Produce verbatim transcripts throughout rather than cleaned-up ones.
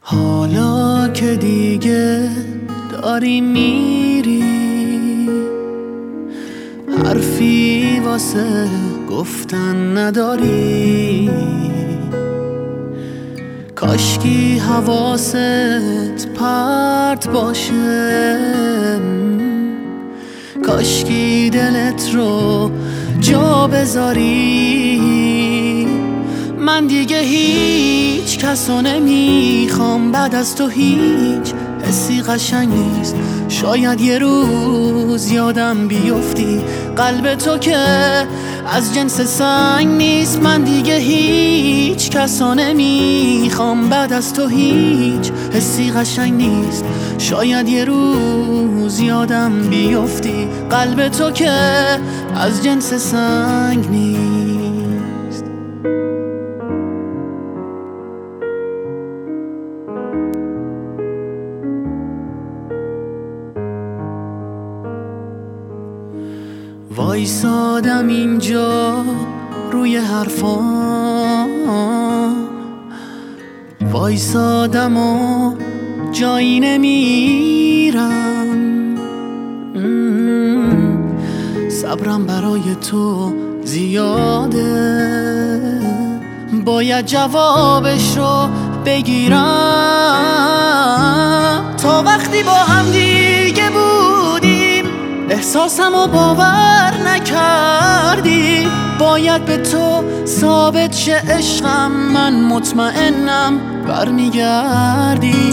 حالا که دیگه داری میری، حرفی واسه گفتن نداری. کاشکی حواست پرت باشه، کاشکی دلت رو جا بذاری. من دیگه هیچ کسو نمیخوام، بعد از تو هیچ حسی قشنگ نیست. شاید یه روز یادم بیفتی، قلب تو که از جنس سنگ نیست. من دیگه هیچ کسو نمیخوام، بعد از تو هیچ حسی قشنگ نیست. شاید یه روز یادم بیفتی، قلب تو که از جنس سنگ نیست. وایسادم اینجا روی حرفام، وایسادم و جایی نمیرم. صبرم برای تو زیاده، باید جوابش رو بگیرم. تا وقتی با هم دیگه بودیم احساسمو باور نکردی. باید به تو ثابت شه عشقم، من مطمئنم برمیگردی.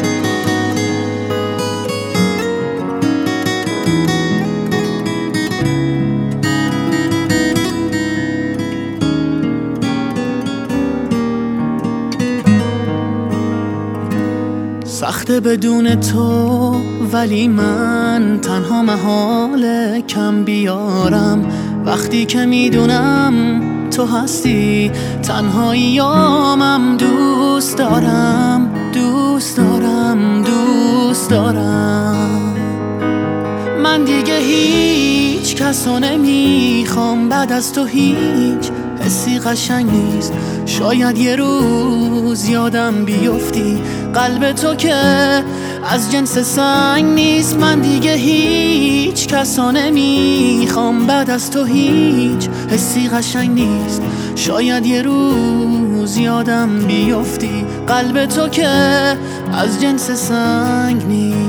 سخته بدون تو، ولی من تنها محاله کم بیارم. وقتی که میدونم تو هستی، تنهاییامم دوست دارم، دوست دارم، دوست دارم. من دیگه هیچ کسو نمیخوام، بعد از تو هیچ حسی قشنگ نیست. شاید یه روز یادم بیفتی، قلب تو که از جنس سنگ نیست. من دیگه هیچ کسو نمیخوام، بعد از تو هیچ حسی قشنگ نیست. شاید یه روز یادم بیفتی، قلب تو که از جنس سنگ نیست.